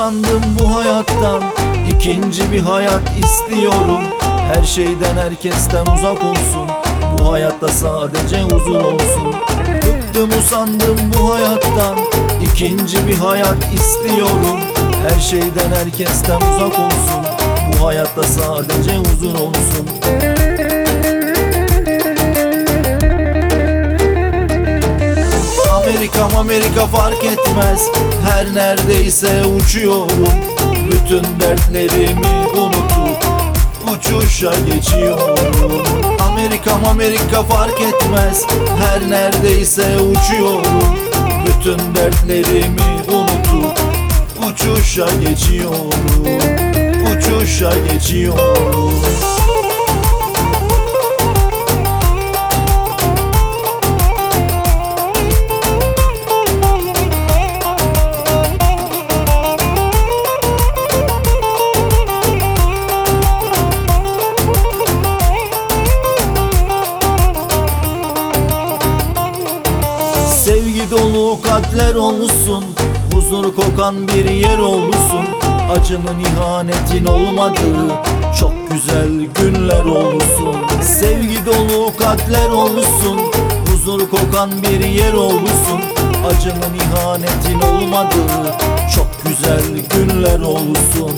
usandım bu hayattan, ikinci bir hayat istiyorum. Her şeyden herkesten uzak olsun, bu hayatta sadece huzur olsun. Bıktım usandım bu hayattan, ikinci bir hayat istiyorum. Her şeyden herkesten uzak olsun, bu hayatta sadece huzur olsun. Amerika fark etmez, her neredeyse uçuyorum. Bütün dertlerimi unutup uçuşa geçiyorum. Amerika fark etmez, her neredeyse uçuyorum. Bütün dertlerimi unutup uçuşa geçiyorum. Uçuşa geçiyorum. Sevgi dolu kalpler olsun, huzur kokan bir yer olsun. Acının ihanetin olmadığı çok güzel günler olsun. Sevgi dolu kalpler olsun, huzur kokan bir yer olsun. Acının ihanetin olmadığı çok güzel günler olsun.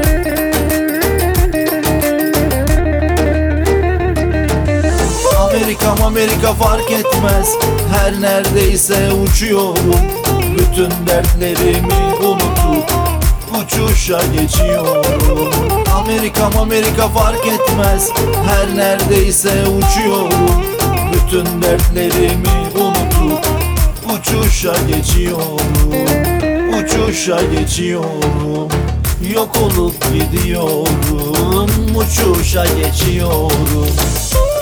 Amerika fark etmez, her neredeyse uçuyorum. Bütün dertlerimi unutup uçuşa geçiyorum. Amerika fark etmez, her neredeyse uçuyorum. Bütün dertlerimi unutup uçuşa geçiyorum. Uçuşa geçiyorum. Yok olup gidiyorum. Uçuşa geçiyorum.